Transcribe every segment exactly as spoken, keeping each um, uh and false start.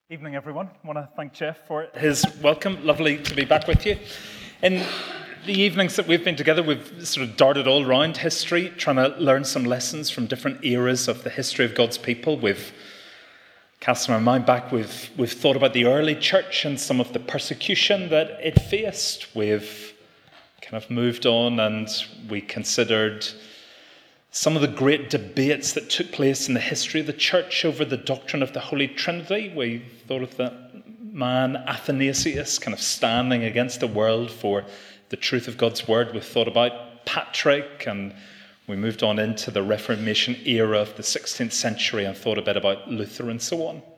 Evening, everyone. I want to thank Jeff for his welcome. Lovely to be back with you. In the evenings that we've been together, we've sort of darted all around history, trying to learn some lessons from different eras of the history of God's people. We've cast our mind back. We've, we've thought about the early church and some of the persecution that it faced. We've kind of moved on and we considered some of the great debates that took place in the history of the church over the doctrine of the Holy Trinity. We thought of that man Athanasius kind of standing against the world for the truth of God's word. We thought about Patrick, and we moved on into the Reformation era of the sixteenth century and thought a bit about Luther and so on.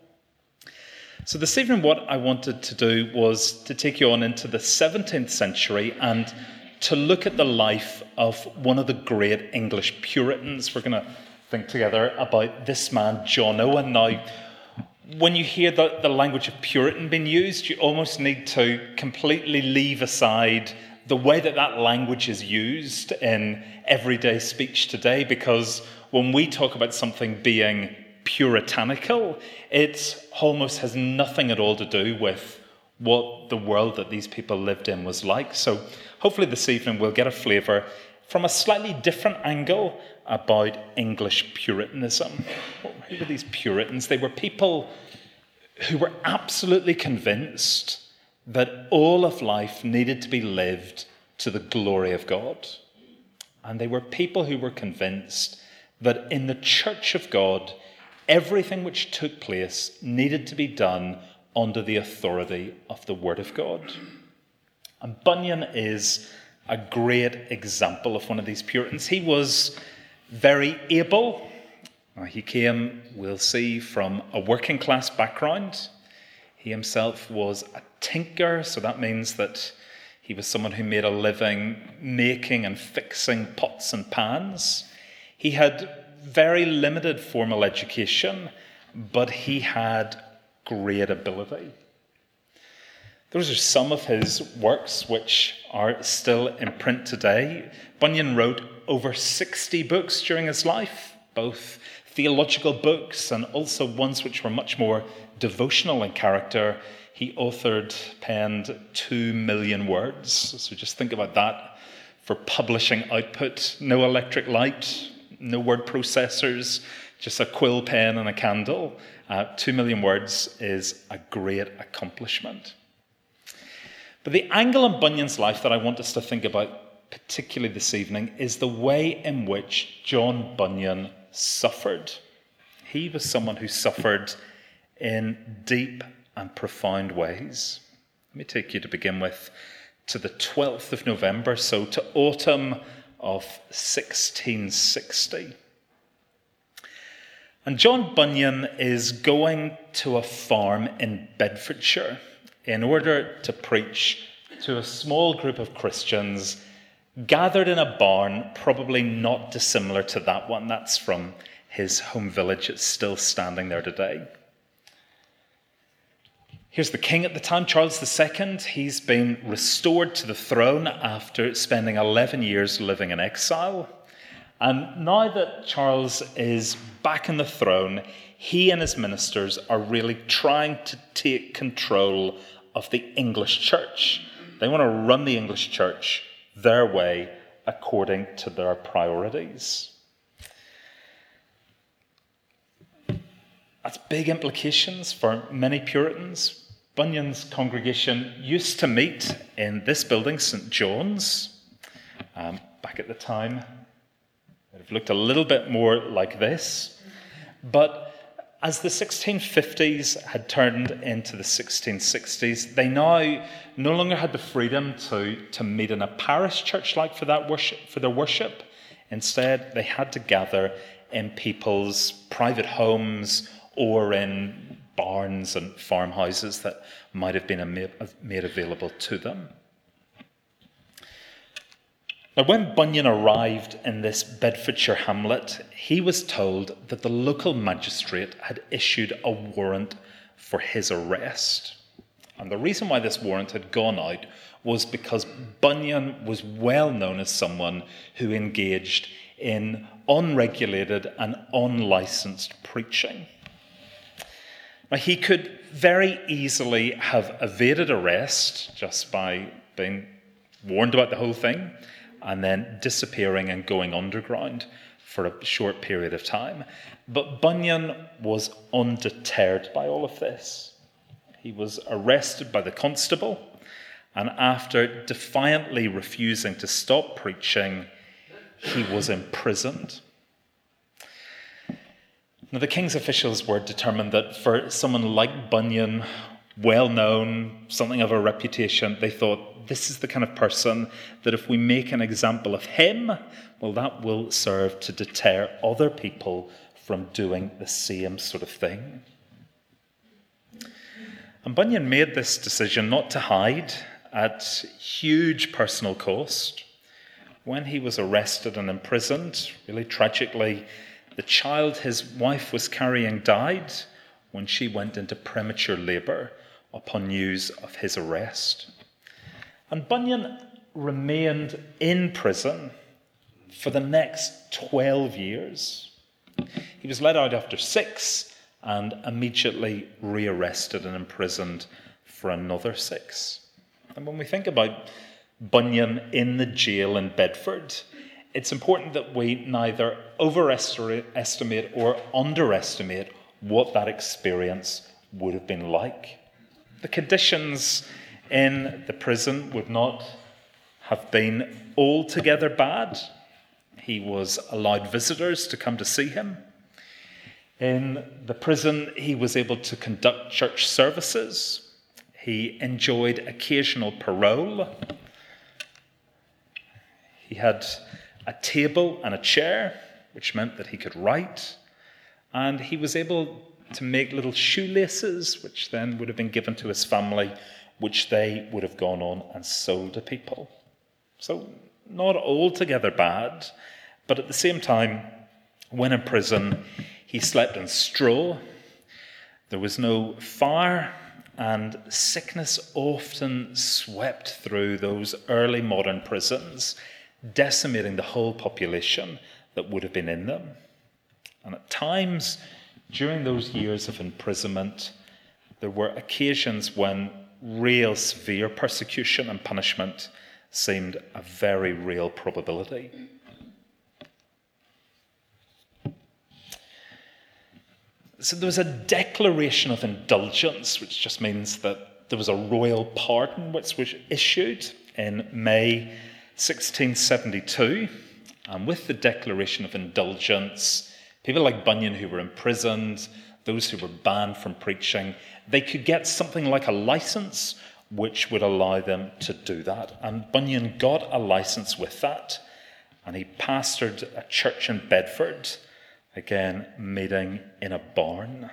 So this evening what I wanted to do was to take you on into the seventeenth century and to look at the life of one of the great English Puritans. We're going to think together about this man, John Owen. Now, when you hear the, the language of Puritan being used, you almost need to completely leave aside the way that that language is used in everyday speech today, because when we talk about something being puritanical, it almost has nothing at all to do with what the world that these people lived in was like. So hopefully this evening we'll get a flavour from a slightly different angle about English Puritanism. Who were these Puritans? They were people who were absolutely convinced that all of life needed to be lived to the glory of God. And they were people who were convinced that in the Church of God, everything which took place needed to be done under the authority of the Word of God. And Bunyan is a great example of one of these Puritans. He was very able. He came, we'll see, from a working class background. He himself was a tinker, so that means that he was someone who made a living making and fixing pots and pans. He had very limited formal education, but he had great ability. Those are some of his works which are still in print today. Bunyan wrote over sixty books during his life, both theological books and also ones which were much more devotional in character. He authored, penned two million words. So just think about that for publishing output. No electric light, no word processors, just a quill pen and a candle. Uh, two million words is a great accomplishment. But the angle on Bunyan's life that I want us to think about, particularly this evening, is the way in which John Bunyan suffered. He was someone who suffered in deep and profound ways. Let me take you to begin with to the twelfth of November, so to autumn of sixteen sixty. And John Bunyan is going to a farm in Bedfordshire in order to preach to a small group of Christians gathered in a barn, probably not dissimilar to that one. That's from his home village. It's still standing there today. Here's the king at the time, Charles the Second. He's been restored to the throne after spending eleven years living in exile. And now that Charles is back in the throne, he and his ministers are really trying to take control of the English church. They want to run the English church their way according to their priorities. That's big implications for many Puritans. Bunyan's congregation used to meet in this building, Saint John's. Um, back at the time, it would have looked a little bit more like this. But as the sixteen fifties had turned into the sixteen sixties, they now no longer had the freedom to, to meet in a parish church like for that worship, for their worship. Instead, they had to gather in people's private homes or in barns and farmhouses that might have been made available to them. Now, when Bunyan arrived in this Bedfordshire hamlet, he was told that the local magistrate had issued a warrant for his arrest. And the reason why this warrant had gone out was because Bunyan was well known as someone who engaged in unregulated and unlicensed preaching. Now, he could very easily have evaded arrest just by being warned about the whole thing and then disappearing and going underground for a short period of time. But Bunyan was undeterred by all of this. He was arrested by the constable, and after defiantly refusing to stop preaching, he was imprisoned. Now, the king's officials were determined that for someone like Bunyan, well-known, something of a reputation, they thought, this is the kind of person that if we make an example of him, well, that will serve to deter other people from doing the same sort of thing. And Bunyan made this decision not to hide at huge personal cost. When he was arrested and imprisoned, really tragically, the child his wife was carrying died when she went into premature labour upon news of his arrest. And Bunyan remained in prison for the next twelve years. He was let out after six and immediately rearrested and imprisoned for another six. And when we think about Bunyan in the jail in Bedford, it's important that we neither overestimate or underestimate what that experience would have been like. The conditions in the prison would not have been altogether bad. He was allowed visitors to come to see him. In the prison, he was able to conduct church services. He enjoyed occasional parole. He had a table and a chair, which meant that he could write. And he was able to make little shoelaces, which then would have been given to his family, which they would have gone on and sold to people. So not altogether bad, but at the same time, when in prison, he slept on straw. There was no fire, and sickness often swept through those early modern prisons, decimating the whole population that would have been in them. And at times, during those years of imprisonment, there were occasions when real severe persecution and punishment seemed a very real probability. So there was a declaration of indulgence, which just means that there was a royal pardon which was issued in May sixteen seventy-two. And with the declaration of indulgence, people like Bunyan who were imprisoned, those who were banned from preaching, they could get something like a license which would allow them to do that. And Bunyan got a license with that, and he pastored a church in Bedford, again meeting in a barn.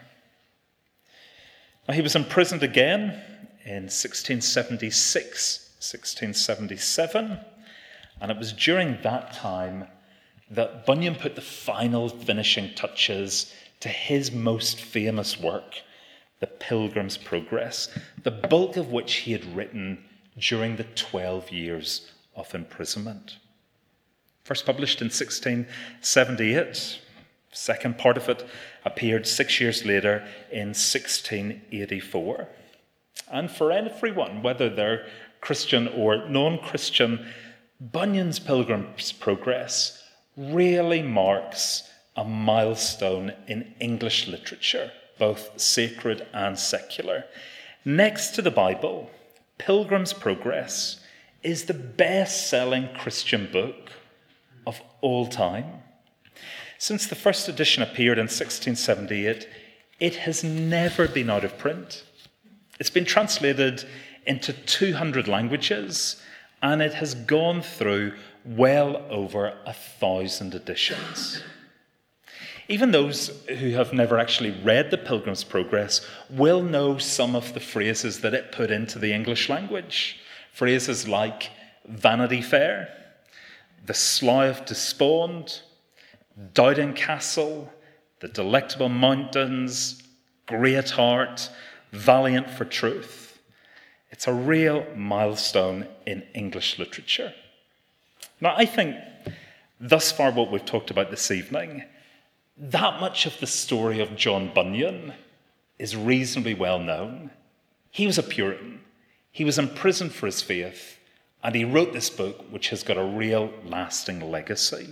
Now, he was imprisoned again in sixteen seventy-six, sixteen seventy-seven, and it was during that time that Bunyan put the final finishing touches to his most famous work, The Pilgrim's Progress, the bulk of which he had written during the twelve years of imprisonment. First published in sixteen seventy-eight, second part of it appeared six years later in sixteen eighty-four. And for everyone, whether they're Christian or non-Christian, Bunyan's Pilgrim's Progress really marks a milestone in English literature, both sacred and secular. Next to the Bible, Pilgrim's Progress is the best-selling Christian book of all time. Since the first edition appeared in sixteen seventy-eight, it has never been out of print. It's been translated into two hundred languages, and it has gone through well over a thousand editions. Even those who have never actually read The Pilgrim's Progress will know some of the phrases that it put into the English language. Phrases like Vanity Fair, The Slough of Despond, Doubting Castle, The Delectable Mountains, Great Heart, Valiant for Truth. It's a real milestone in English literature. Now, I think thus far what we've talked about this evening, that much of the story of John Bunyan is reasonably well known. He was a Puritan. He was imprisoned for his faith, and he wrote this book, which has got a real lasting legacy.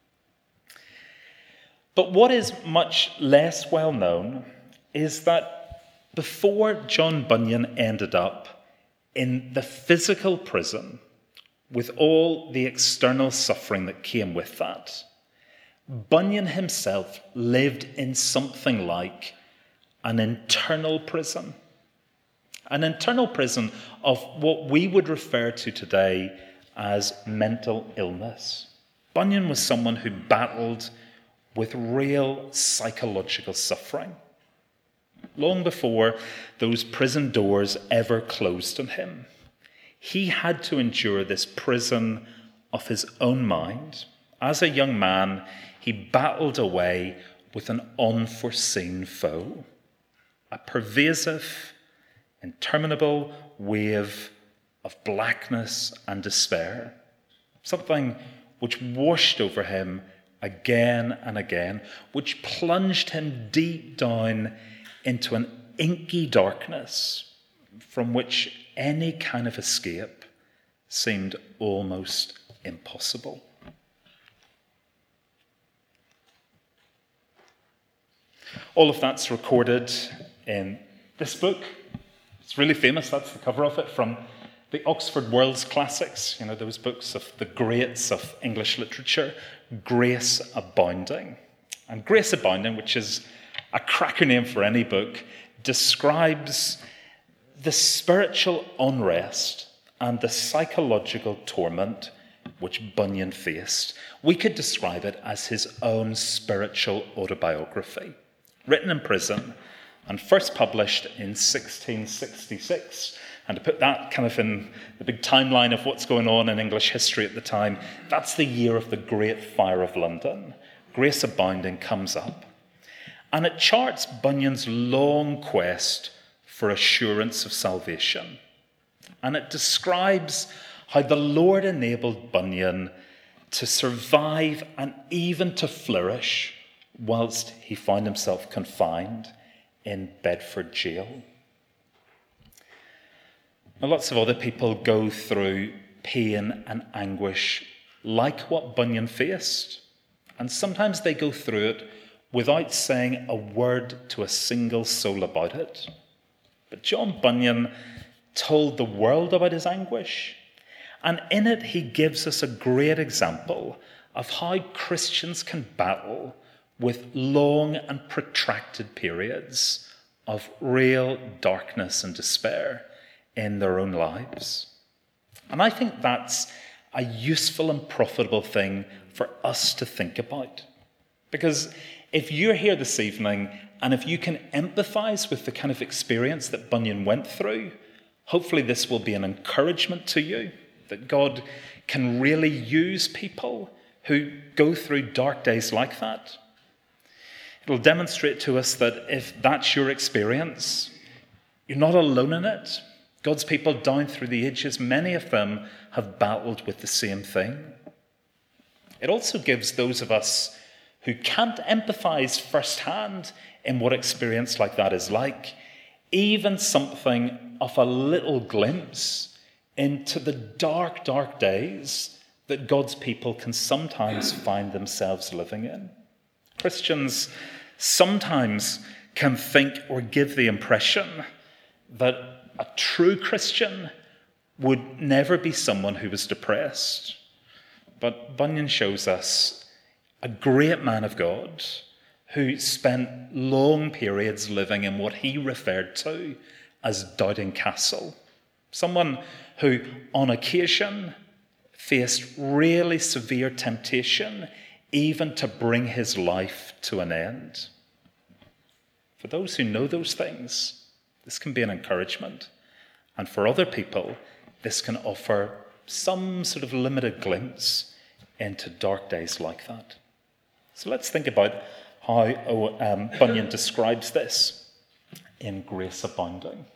But what is much less well known is that before John Bunyan ended up in the physical prison, with all the external suffering that came with that, Bunyan himself lived in something like an internal prison. An internal prison of what we would refer to today as mental illness. Bunyan was someone who battled with real psychological suffering, long before those prison doors ever closed on him. He had to endure this prison of his own mind. As a young man, he battled away with an unforeseen foe, a pervasive, interminable wave of blackness and despair, something which washed over him again and again, which plunged him deep down into an inky darkness from which any kind of escape seemed almost impossible. All of that's recorded in this book. It's really famous. That's the cover of it, from the Oxford World's Classics, you know, those books of the greats of English literature, Grace Abounding. And Grace Abounding, which is a cracker name for any book, describes the spiritual unrest and the psychological torment which Bunyan faced. We could describe it as his own spiritual autobiography, written in prison and first published in sixteen sixty-six. And to put that kind of in the big timeline of what's going on in English history at the time, that's the year of the Great Fire of London. Grace Abounding comes up. And it charts Bunyan's long quest for assurance of salvation. And it describes how the Lord enabled Bunyan to survive and even to flourish whilst he found himself confined in Bedford jail. Now, lots of other people go through pain and anguish like what Bunyan faced. And sometimes they go through it without saying a word to a single soul about it. But John Bunyan told the world about his anguish. And in it, he gives us a great example of how Christians can battle with long and protracted periods of real darkness and despair in their own lives. And I think that's a useful and profitable thing for us to think about. Because if you're here this evening and if you can empathize with the kind of experience that Bunyan went through, hopefully this will be an encouragement to you that God can really use people who go through dark days like that. It'll demonstrate to us that if that's your experience, you're not alone in it. God's people down through the ages, many of them have battled with the same thing. It also gives those of us who can't empathize firsthand in what experience like that is like, even something of a little glimpse into the dark, dark days that God's people can sometimes find themselves living in. Christians sometimes can think or give the impression that a true Christian would never be someone who was depressed. But Bunyan shows us a great man of God who spent long periods living in what he referred to as Doubting Castle. Someone who, on occasion, faced really severe temptation, even to bring his life to an end. For those who know those things, this can be an encouragement. And for other people, this can offer some sort of limited glimpse into dark days like that. So let's think about how um, Bunyan describes this in Grace Abounding.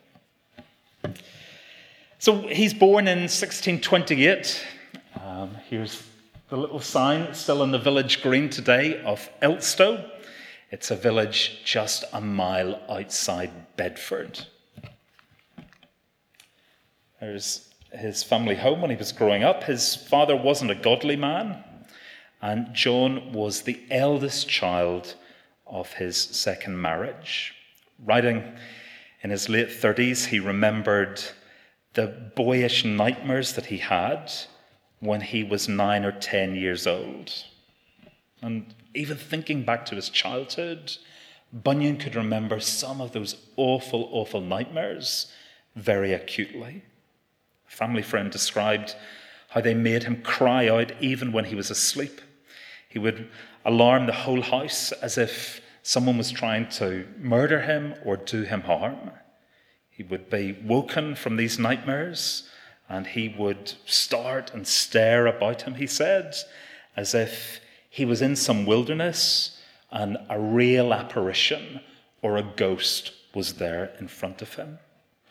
So he's born in sixteen twenty-eight. Um, here's the little sign still on the village green today of Elstow. It's a village just a mile outside Bedford. There's his family home when he was growing up. His father wasn't a godly man, and John was the eldest child of his second marriage. Writing in his late thirties, he remembered the boyish nightmares that he had when he was nine or ten years old. And even thinking back to his childhood, Bunyan could remember some of those awful, awful nightmares very acutely. A family friend described how they made him cry out even when he was asleep. He would alarm the whole house as if someone was trying to murder him or do him harm. He would be woken from these nightmares and he would start and stare about him, he said, as if he was in some wilderness and a real apparition or a ghost was there in front of him.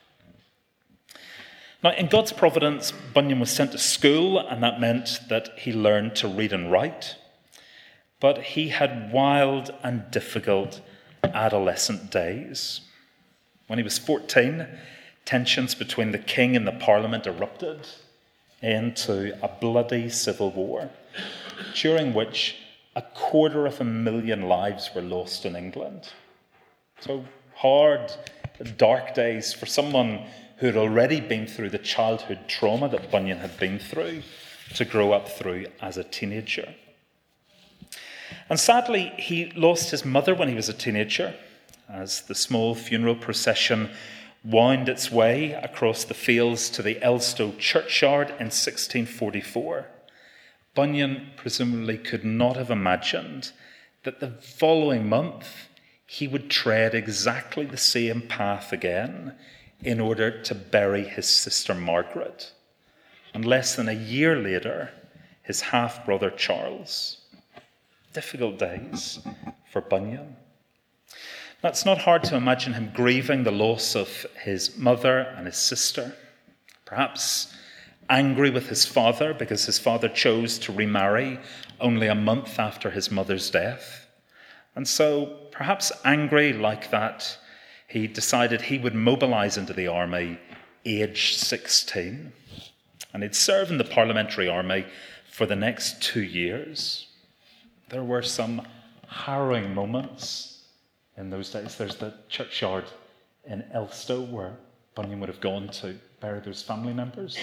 Now, in God's providence, Bunyan was sent to school, and that meant that he learned to read and write. But he had wild and difficult adolescent days. When he was fourteen, tensions between the king and the parliament erupted into a bloody civil war, during which a quarter of a million lives were lost in England. So hard, dark days for someone who had already been through the childhood trauma that Bunyan had been through to grow up through as a teenager. And sadly, he lost his mother when he was a teenager, as the small funeral procession wound its way across the fields to the Elstow churchyard in sixteen forty-four. Bunyan presumably could not have imagined that the following month he would tread exactly the same path again in order to bury his sister Margaret, and less than a year later, his half-brother Charles. Difficult days for Bunyan. Now, it's not hard to imagine him grieving the loss of his mother and his sister, perhaps angry with his father because his father chose to remarry only a month after his mother's death. And so, perhaps angry like that, he decided he would mobilize into the army age sixteen. And he'd serve in the parliamentary army for the next two years. There were some harrowing moments in those days. There's the churchyard in Elstow where Bunyan would have gone to bury those family members.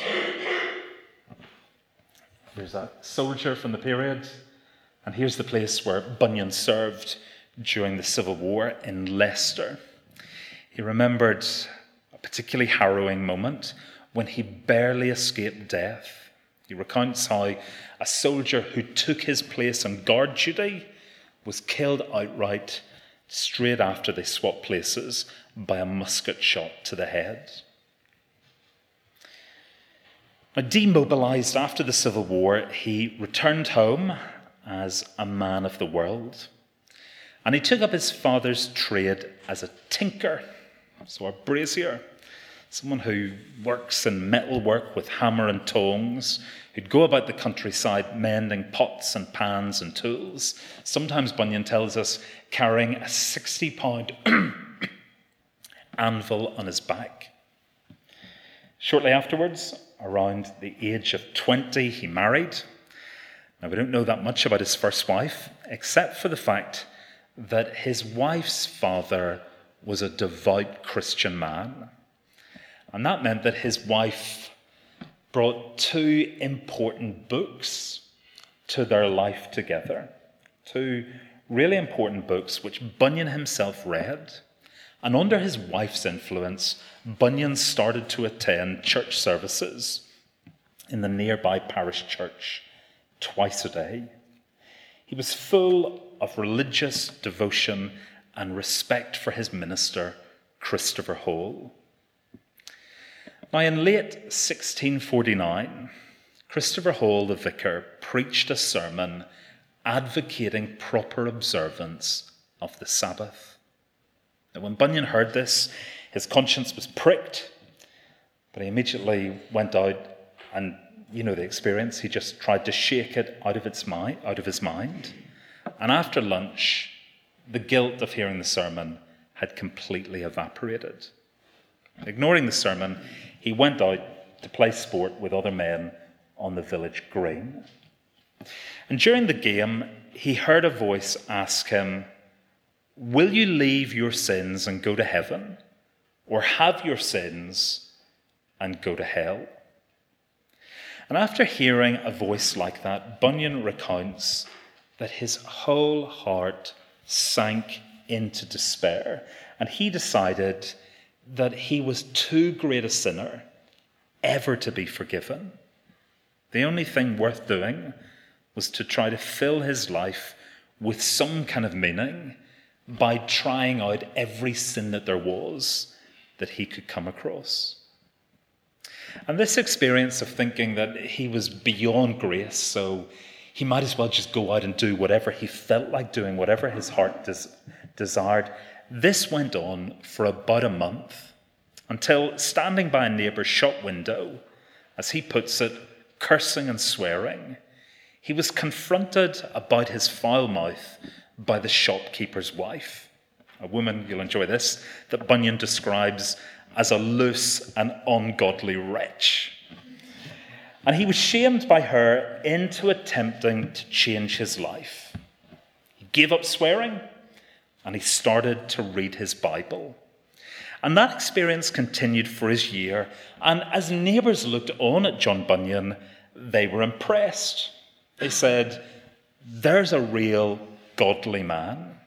There's a soldier from the period, and here's the place where Bunyan served during the Civil War in Leicester. He remembered a particularly harrowing moment when he barely escaped death. He recounts how a soldier who took his place on guard duty was killed outright straight after they swapped places by a musket shot to the head. Now, demobilised after the Civil War, he returned home as a man of the world. And he took up his father's trade as a tinker, so a brazier, someone who works in metal work with hammer and tongs, who'd go about the countryside mending pots and pans and tools, sometimes, Bunyan tells us, carrying a sixty-pound anvil on his back. Shortly afterwards, around the age of twenty, he married. Now, we don't know that much about his first wife, except for the fact that his wife's father was a devout Christian man. And that meant that his wife brought two important books to their life together. Two really important books which Bunyan himself read. And under his wife's influence, Bunyan started to attend church services in the nearby parish church twice a day. He was full of religious devotion and respect for his minister, Christopher Hall. Now, in late sixteen forty-nine, Christopher Hall, the vicar, preached a sermon advocating proper observance of the Sabbath. Now, when Bunyan heard this, his conscience was pricked, but he immediately went out and, you know the experience, he just tried to shake it out of its mind, out of his mind. And after lunch, the guilt of hearing the sermon had completely evaporated. Ignoring the sermon, he went out to play sport with other men on the village green. And during the game, he heard a voice ask him, "Will you leave your sins and go to heaven, or have your sins and go to hell?" And after hearing a voice like that, Bunyan recounts that his whole heart sank into despair, and he decided that he was too great a sinner ever to be forgiven. The only thing worth doing was to try to fill his life with some kind of meaning by trying out every sin that there was that he could come across. And this experience of thinking that he was beyond grace, so he might as well just go out and do whatever he felt like doing, whatever his heart des- desired, this went on for about a month, until standing by a neighbour's shop window, as he puts it, cursing and swearing, he was confronted about his foul mouth by the shopkeeper's wife, a woman, you'll enjoy this, that Bunyan describes as a loose and ungodly wretch. And he was shamed by her into attempting to change his life. He gave up swearing and he started to read his Bible. And that experience continued for his year. And as neighbours looked on at John Bunyan, they were impressed. They said, "There's a real godly man."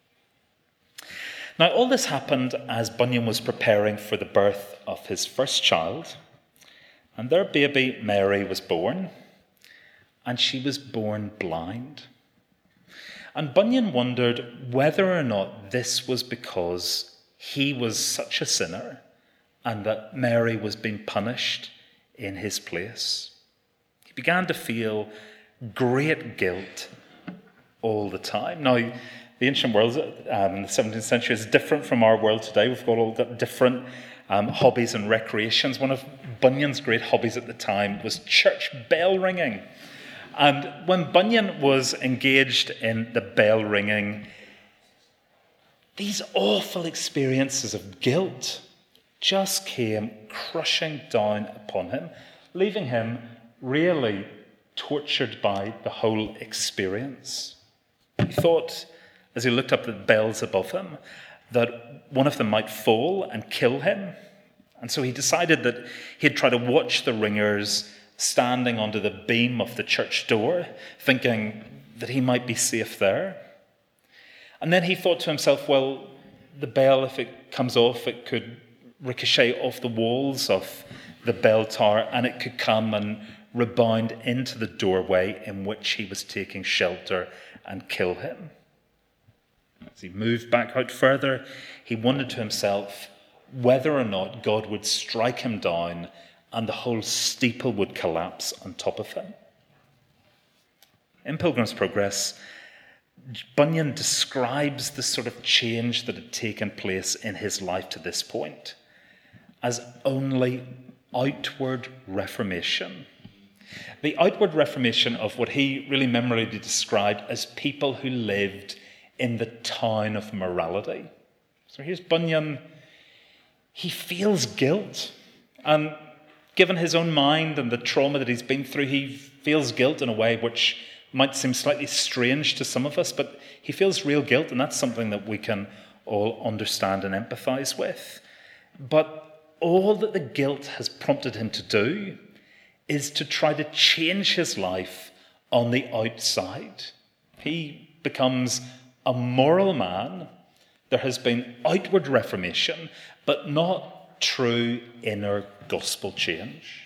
Now, all this happened as Bunyan was preparing for the birth of his first child. And their baby, Mary, was born. And she was born blind. And Bunyan wondered whether or not this was because he was such a sinner and that Mary was being punished in his place. He began to feel great guilt all the time. Now, the ancient world um, in the seventeenth century is different from our world today. We've got all different um, hobbies and recreations. One of Bunyan's great hobbies at the time was church bell ringing. And when Bunyan was engaged in the bell ringing, these awful experiences of guilt just came crushing down upon him, leaving him really tortured by the whole experience. He thought, as he looked up at the bells above him, that one of them might fall and kill him. And so he decided that he'd try to watch the ringers standing under the beam of the church door, thinking that he might be safe there. And then he thought to himself, well, the bell, if it comes off, it could ricochet off the walls of the bell tower and it could come and rebound into the doorway in which he was taking shelter and kill him. As he moved back out further, he wondered to himself whether or not God would strike him down and the whole steeple would collapse on top of him. In Pilgrim's Progress, Bunyan describes the sort of change that had taken place in his life to this point as only outward reformation. The outward reformation of what he really memorably described as people who lived in the town of morality. So here's Bunyan. He feels guilt. And given his own mind and the trauma that he's been through, he feels guilt in a way which might seem slightly strange to some of us, but he feels real guilt, and that's something that we can all understand and empathize with. But all that the guilt has prompted him to do is to try to change his life on the outside. He becomes a moral man. There has been outward reformation, but not true inner gospel change.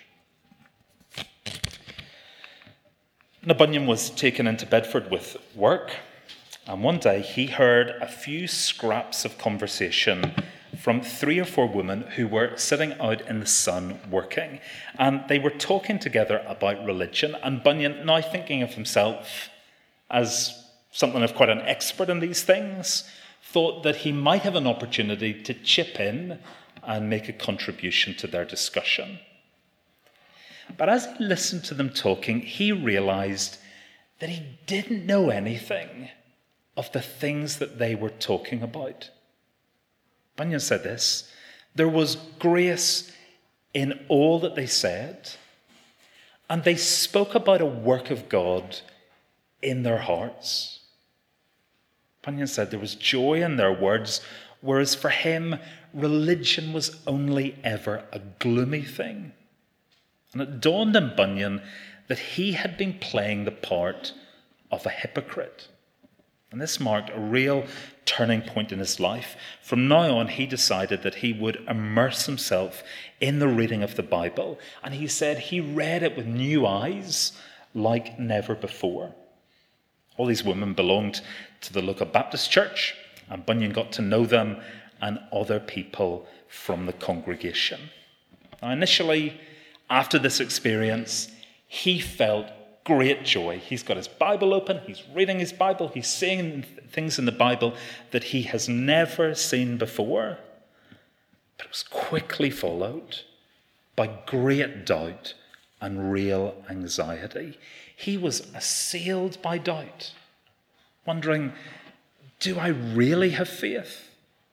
Now, Bunyan was taken into Bedford with work, and one day he heard a few scraps of conversation from three or four women who were sitting out in the sun working, and they were talking together about religion. And Bunyan, now thinking of himself as something of quite an expert in these things, thought that he might have an opportunity to chip in and make a contribution to their discussion. But as he listened to them talking, he realized that he didn't know anything of the things that they were talking about. Bunyan said this: there was grace in all that they said, and they spoke about a work of God in their hearts. Bunyan said there was joy in their words, whereas for him, religion was only ever a gloomy thing. And it dawned on Bunyan that he had been playing the part of a hypocrite. And this marked a real turning point in his life. From now on, he decided that he would immerse himself in the reading of the Bible. And he said he read it with new eyes like never before. All these women belonged to the local Baptist church, and Bunyan got to know them and other people from the congregation. Now, initially, after this experience, he felt great joy. He's got his Bible open, he's reading his Bible, he's seeing things in the Bible that he has never seen before. But it was quickly followed by great doubt and real anxiety. He was assailed by doubt, wondering, do I really have faith?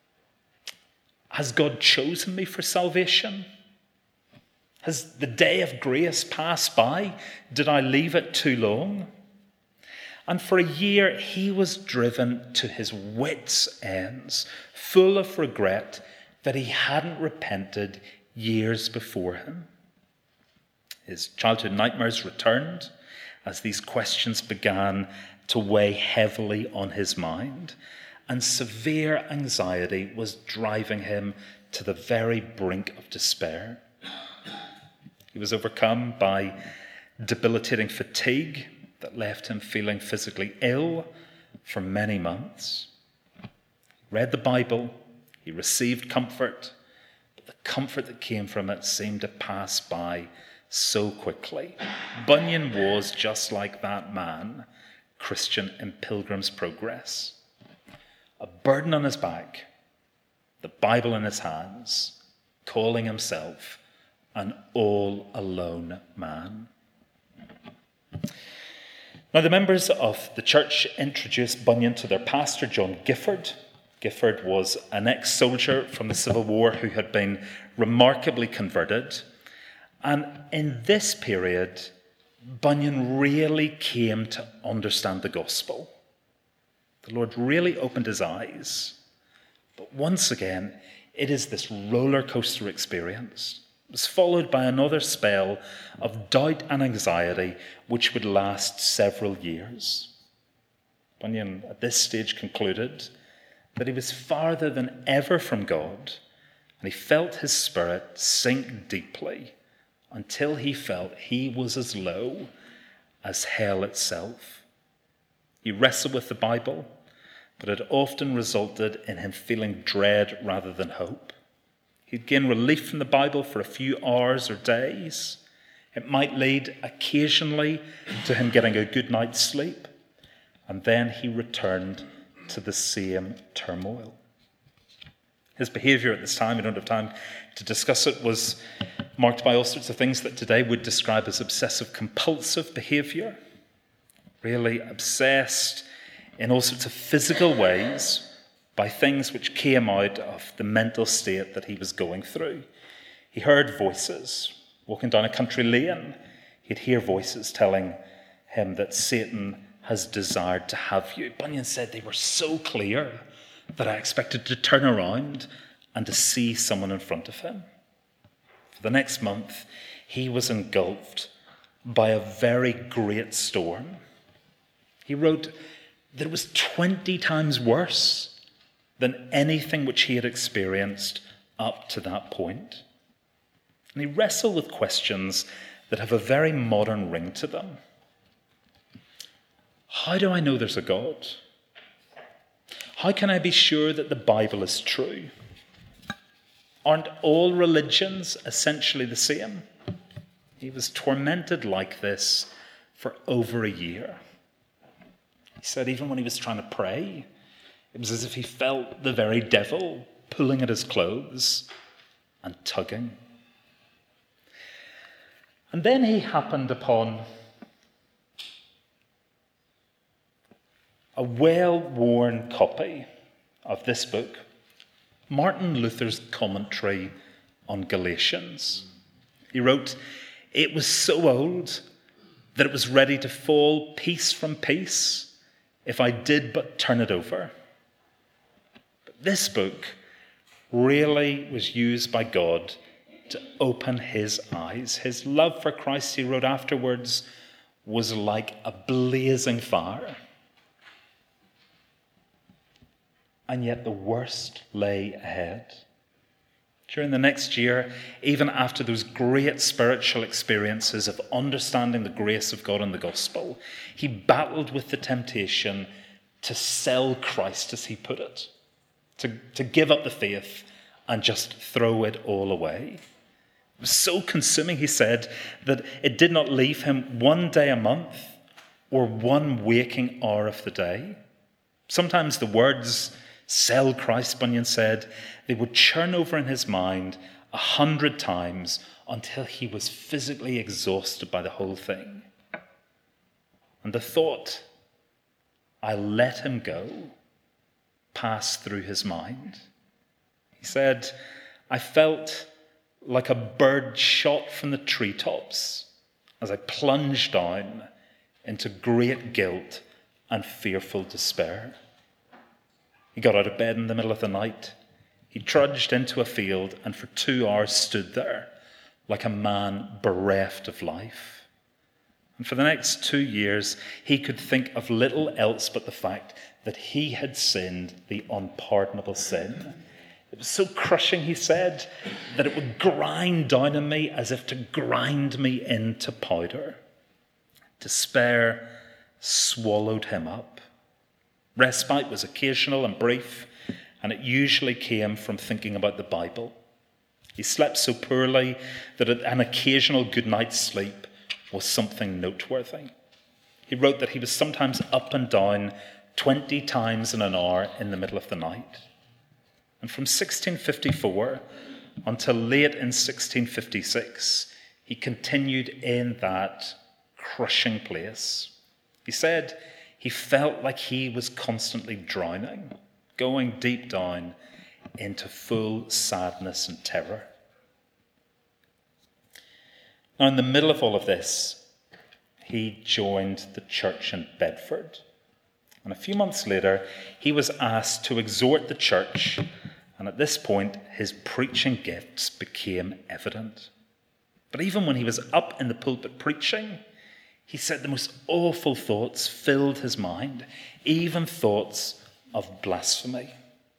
Has God chosen me for salvation? Has the day of grace passed by? Did I leave it too long? And for a year, he was driven to his wits' ends, full of regret that he hadn't repented years before him. His childhood nightmares returned as these questions began to weigh heavily on his mind, and severe anxiety was driving him to the very brink of despair. He was overcome by debilitating fatigue that left him feeling physically ill for many months. He read the Bible, he received comfort, but the comfort that came from it seemed to pass by so quickly. Bunyan was just like that man, Christian in Pilgrim's Progress. A burden on his back, the Bible in his hands, calling himself an all-alone man. Now, the members of the church introduced Bunyan to their pastor, John Gifford. Gifford was an ex-soldier from the Civil War who had been remarkably converted. And in this period, Bunyan really came to understand the gospel. The Lord really opened his eyes. But once again, it is this roller coaster experience. It was followed by another spell of doubt and anxiety, which would last several years. Bunyan, at this stage, concluded that he was farther than ever from God, and he felt his spirit sink deeply until he felt he was as low as hell itself. He wrestled with the Bible, but it often resulted in him feeling dread rather than hope. He'd gain relief from the Bible for a few hours or days. It might lead occasionally to him getting a good night's sleep, and then he returned to the same turmoil. His behaviour at this time, we don't have time to discuss it, was marked by all sorts of things that today would describe as obsessive-compulsive behaviour, really obsessed in all sorts of physical ways by things which came out of the mental state that he was going through. He heard voices. Walking down a country lane, he'd hear voices telling him that Satan has desired to have you. Bunyan said they were so clear that I expected to turn around and to see someone in front of him. For the next month, he was engulfed by a very great storm. He wrote that it was twenty times worse than anything which he had experienced up to that point. And he wrestled with questions that have a very modern ring to them. How do I know there's a God? How can I be sure that the Bible is true? Aren't all religions essentially the same? He was tormented like this for over a year. He said even when he was trying to pray, it was as if he felt the very devil pulling at his clothes and tugging. And then he happened upon a well-worn copy of this book, Martin Luther's commentary on Galatians. He wrote, "It was so old that it was ready to fall piece from piece if I did but turn it over. But this book really was used by God to open his eyes. His love for Christ," he wrote afterwards, "was like a blazing fire. And yet the worst lay ahead." During the next year, even after those great spiritual experiences of understanding the grace of God and the gospel, he battled with the temptation to sell Christ, as he put it, to, to give up the faith and just throw it all away. It was so consuming, he said, that it did not leave him one day a month or one waking hour of the day. Sometimes the words, "sell Christ," Bunyan said, they would churn over in his mind a hundred times until he was physically exhausted by the whole thing. And the thought, "I'll let him go," passed through his mind. He said, "I felt like a bird shot from the treetops as I plunged down into great guilt and fearful despair." He got out of bed in the middle of the night. He trudged into a field and for two hours stood there like a man bereft of life. And for the next two years, he could think of little else but the fact that he had sinned the unpardonable sin. It was so crushing, he said, that it would grind down on me as if to grind me into powder. Despair swallowed him up. Respite was occasional and brief, and it usually came from thinking about the Bible. He slept so poorly that an occasional good night's sleep was something noteworthy. He wrote that he was sometimes up and down twenty times in an hour in the middle of the night. And from sixteen fifty-four until late in sixteen fifty-six, he continued in that crushing place. He said he felt like he was constantly drowning, going deep down into full sadness and terror. Now, in the middle of all of this, he joined the church in Bedford. And a few months later, he was asked to exhort the church, and at this point, his preaching gifts became evident. But even when he was up in the pulpit preaching, he said the most awful thoughts filled his mind, even thoughts of blasphemy.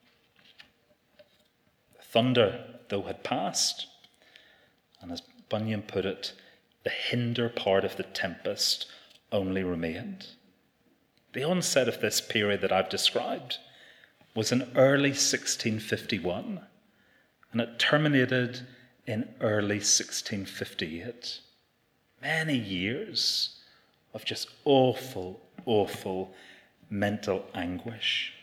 The thunder, though, had passed, and as Bunyan put it, the hinder part of the tempest only remained. The onset of this period that I've described was in early sixteen fifty-one, and it terminated in early sixteen fifty-eight. Many years of just awful, awful mental anguish.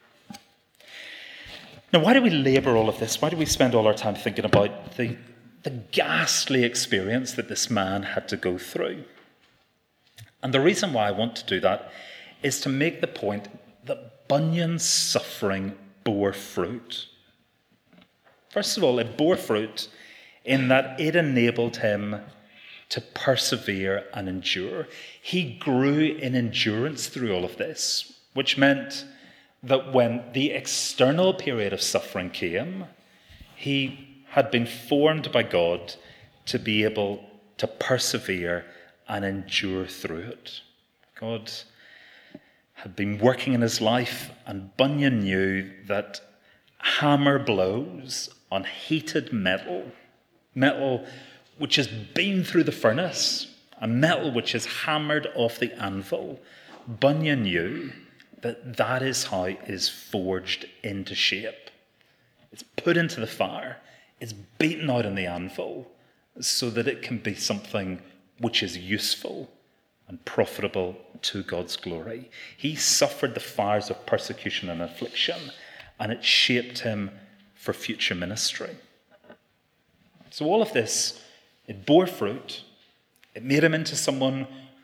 Now, why do we labour all of this? Why do we spend all our time thinking about the, the ghastly experience that this man had to go through? And the reason why I want to do that is to make the point that Bunyan's suffering bore fruit. First of all, it bore fruit in that it enabled him to persevere and endure. He grew in endurance through all of this, which meant that when the external period of suffering came, he had been formed by God to be able to persevere and endure through it. God had been working in his life, and Bunyan knew that hammer blows on heated metal, metal which has been through the furnace, a metal which is hammered off the anvil, Bunyan knew that that is how it is forged into shape. It's put into the fire, it's beaten out on the anvil so that it can be something which is useful and profitable to God's glory. He suffered the fires of persecution and affliction, and it shaped him for future ministry. So all of this, it bore fruit. It made him into someone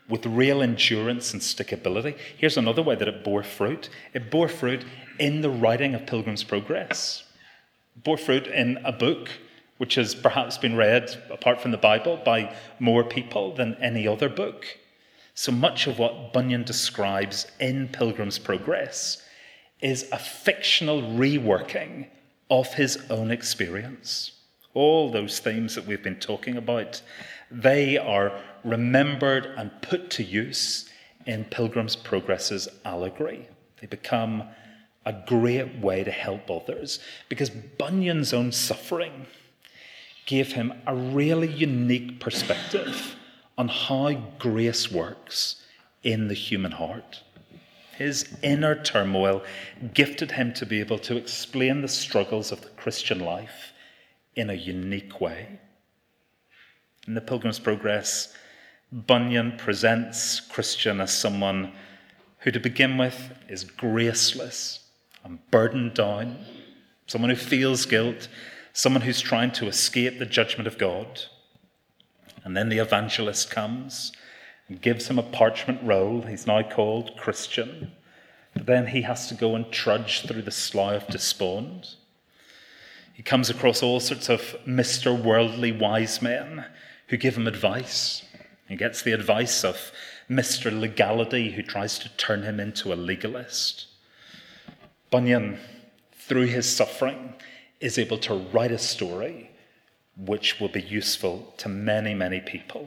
with real endurance and stickability. Here's another way that it bore fruit. It bore fruit in the writing of Pilgrim's Progress. It bore fruit in a book which has perhaps been read, apart from the Bible, by more people than any other book. So much of what Bunyan describes in Pilgrim's Progress is a fictional reworking of his own experience. All those themes that we've been talking about, they are remembered and put to use in Pilgrim's Progress's allegory. They become a great way to help others because Bunyan's own suffering gave him a really unique perspective on how grace works in the human heart. His inner turmoil gifted him to be able to explain the struggles of the Christian life in a unique way. In the Pilgrim's Progress, Bunyan presents Christian as someone who, to begin with, is graceless and burdened down, someone who feels guilt, someone who's trying to escape the judgment of God. And then the evangelist comes and gives him a parchment roll. He's now called Christian. But then he has to go and trudge through the slough of despond. He comes across all sorts of Mister Worldly wise men who give him advice. He gets the advice of Mister Legality, who tries to turn him into a legalist. Bunyan, through his suffering, is able to write a story which will be useful to many, many people.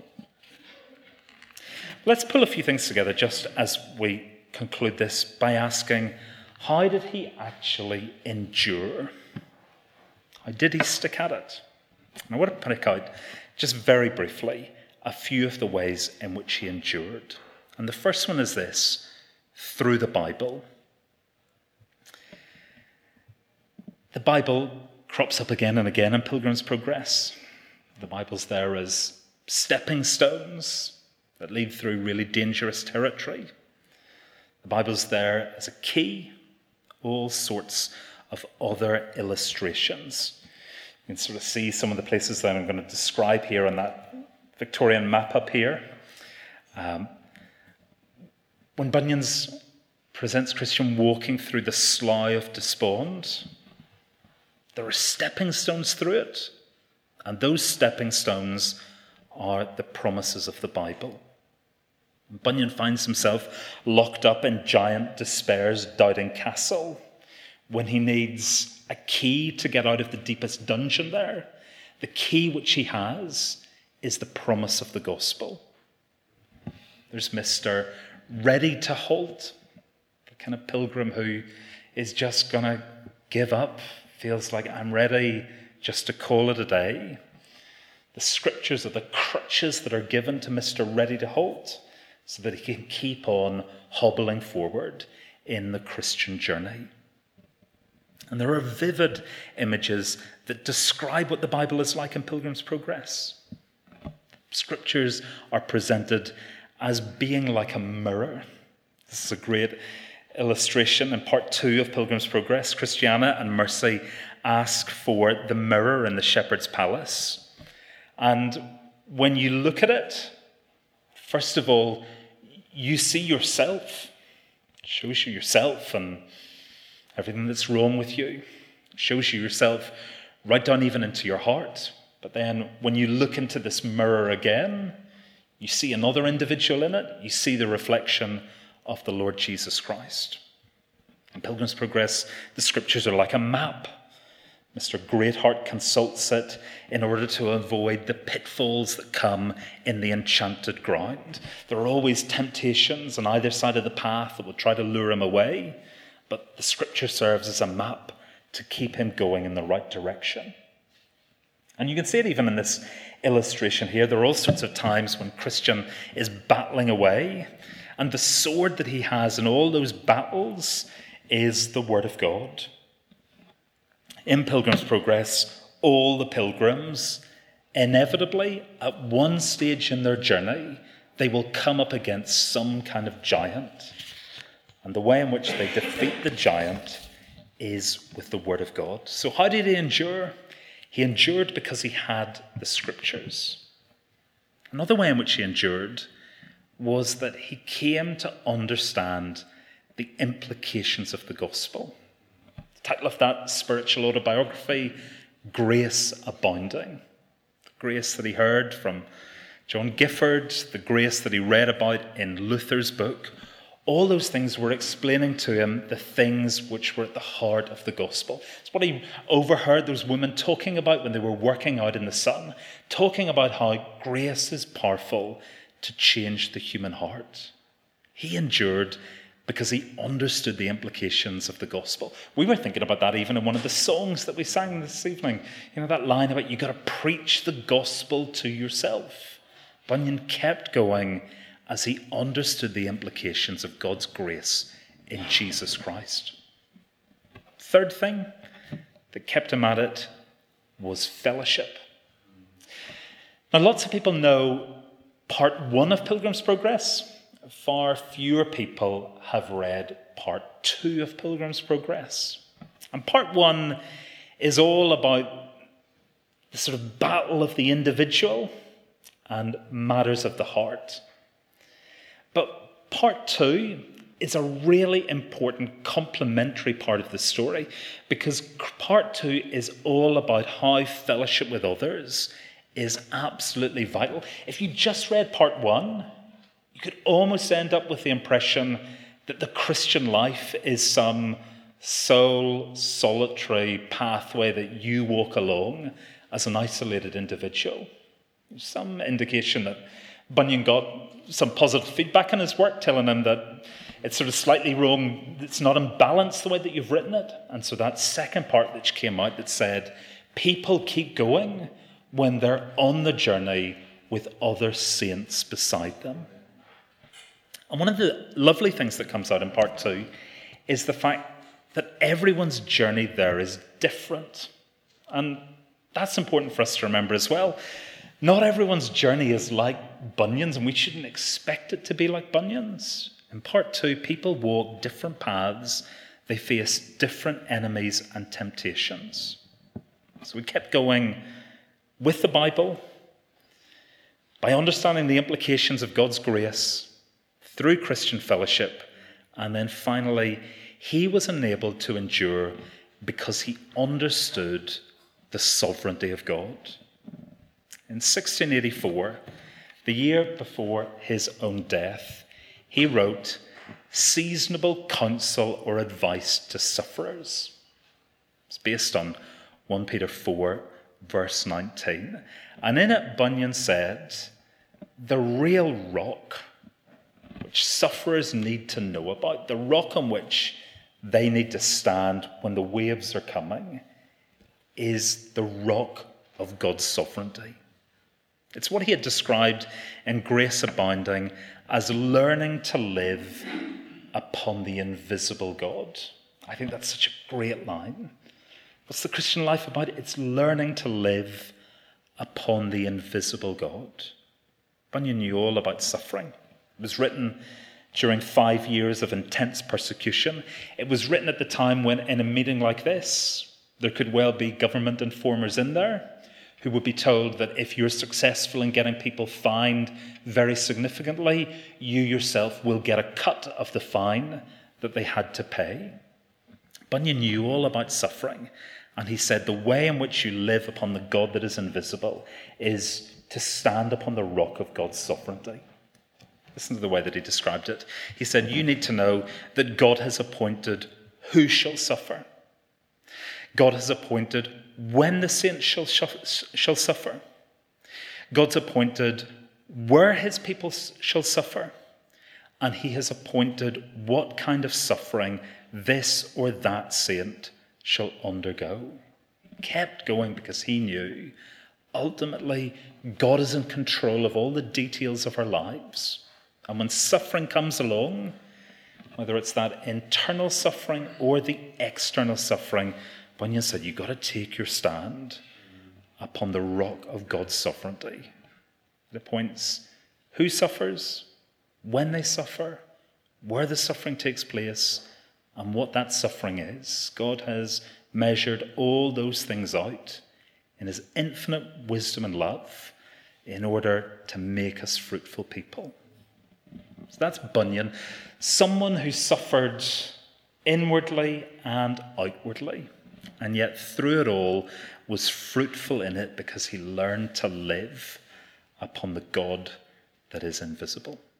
Let's pull a few things together just as we conclude this by asking, how did he actually endure? How did he stick at it? And I want to pick out, just very briefly, a few of the ways in which he endured. And the first one is this: through the Bible. The Bible crops up again and again in Pilgrim's Progress. The Bible's there as stepping stones that lead through really dangerous territory. The Bible's there as a key, all sorts of other illustrations. You can sort of see some of the places that I'm going to describe here on that Victorian map up here. Um, when Bunyan presents Christian walking through the slough of despond, there are stepping stones through it, and those stepping stones are the promises of the Bible. Bunyan finds himself locked up in Giant Despair's doubting castle when he needs a key to get out of the deepest dungeon there. The key which he has is the promise of the gospel. There's Mister Ready to Halt, the kind of pilgrim who is just going to give up, feels like I'm ready just to call it a day. The scriptures are the crutches that are given to Mister Ready to Halt so that he can keep on hobbling forward in the Christian journey. And there are vivid images that describe what the Bible is like in Pilgrim's Progress. Scriptures are presented as being like a mirror. This is a great illustration in part two of Pilgrim's Progress. Christiana and Mercy ask for the mirror in the shepherd's palace. And when you look at it, first of all, you see yourself. It shows you yourself and everything that's wrong with you. It shows you yourself right down even into your heart. But then when you look into this mirror again, you see another individual in it. You see the reflection of the Lord Jesus Christ. In Pilgrim's Progress, the scriptures are like a map. Mister Greatheart consults it in order to avoid the pitfalls that come in the enchanted ground. There are always temptations on either side of the path that will try to lure him away, but the scripture serves as a map to keep him going in the right direction. And you can see it even in this illustration here. There are all sorts of times when Christian is battling away, and the sword that he has in all those battles is the Word of God. In Pilgrim's Progress, all the pilgrims, inevitably, at one stage in their journey, they will come up against some kind of giant. And the way in which they defeat the giant is with the Word of God. So how did he endure? He endured because he had the Scriptures. Another way in which he endured was that he came to understand the implications of the gospel. The title of that spiritual autobiography, Grace Abounding. The grace that he heard from John Gifford, the grace that he read about in Luther's book, all those things were explaining to him the things which were at the heart of the gospel. It's what he overheard those women talking about when they were working out in the sun, talking about how grace is powerful to change the human heart. He endured because he understood the implications of the gospel. We were thinking about that even in one of the songs that we sang this evening. You know, that line about you got to preach the gospel to yourself. Bunyan kept going as he understood the implications of God's grace in Jesus Christ. Third thing that kept him at it was fellowship. Now, lots of people know part one of Pilgrim's Progress. Far fewer people have read part two of Pilgrim's Progress. And part one is all about the sort of battle of the individual and matters of the heart. But part two is a really important complementary part of the story, because part two is all about how fellowship with others is absolutely vital. If you just read part one, you could almost end up with the impression that the Christian life is some sole, solitary pathway that you walk along as an isolated individual. There's some indication that Bunyan got some positive feedback in his work, telling him that it's sort of slightly wrong, it's not in balance the way that you've written it. And so that second part which came out that said, people keep going when they're on the journey with other saints beside them. And one of the lovely things that comes out in part two is the fact that everyone's journey there is different. And that's important for us to remember as well. Not everyone's journey is like Bunyan's, and we shouldn't expect it to be like Bunyan's. In part two, people walk different paths. They face different enemies and temptations. So we kept going with the Bible, by understanding the implications of God's grace, through Christian fellowship, and then finally, he was enabled to endure because he understood the sovereignty of God. In sixteen eighty-four, the year before his own death, he wrote seasonable counsel or advice to sufferers. It's based on First Peter four, verse nineteen. And in it, Bunyan said, the real rock which sufferers need to know about, the rock on which they need to stand when the waves are coming, is the rock of God's sovereignty. It's what he had described in Grace Abounding as learning to live upon the invisible God. I think that's such a great line. What's the Christian life about? It's learning to live upon the invisible God. Bunyan knew all about suffering. It was written during five years of intense persecution. It was written at the time when, in a meeting like this, there could well be government informers in there who would be told that if you're successful in getting people fined very significantly, you yourself will get a cut of the fine that they had to pay. Bunyan knew all about suffering, and he said the way in which you live upon the God that is invisible is to stand upon the rock of God's sovereignty. Listen to the way that he described it. He said, you need to know that God has appointed who shall suffer. God has appointed when the saints shall, shall suffer. God's appointed where his people shall suffer. And he has appointed what kind of suffering this or that saint shall undergo. He kept going because he knew ultimately God is in control of all the details of our lives. And when suffering comes along, whether it's that internal suffering or the external suffering, Bunyan said, you've got to take your stand upon the rock of God's sovereignty. It points who suffers, when they suffer, where the suffering takes place, and what that suffering is. God has measured all those things out in his infinite wisdom and love in order to make us fruitful people. So that's Bunyan. Someone who suffered inwardly and outwardly, and yet through it all was fruitful in it because he learned to live upon the God that is invisible.